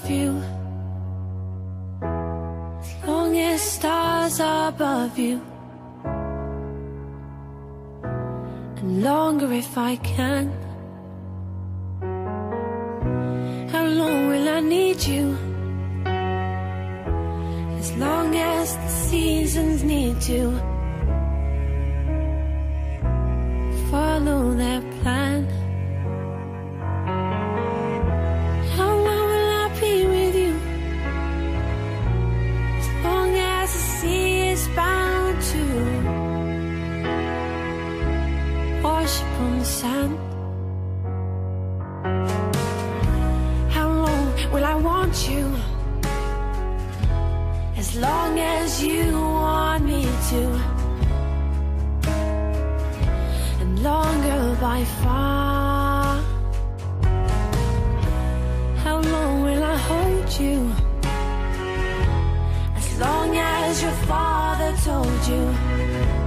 love you, as long as stars are above you, and longer if I can. How long will I need you? As long as the seasons need to follow their plan. How long will I be with you? As long as the sea is bound to wash upon the sand. How long will I want you? As long as you want me to, and longer by far. How long will I hold you? As long as your father told you.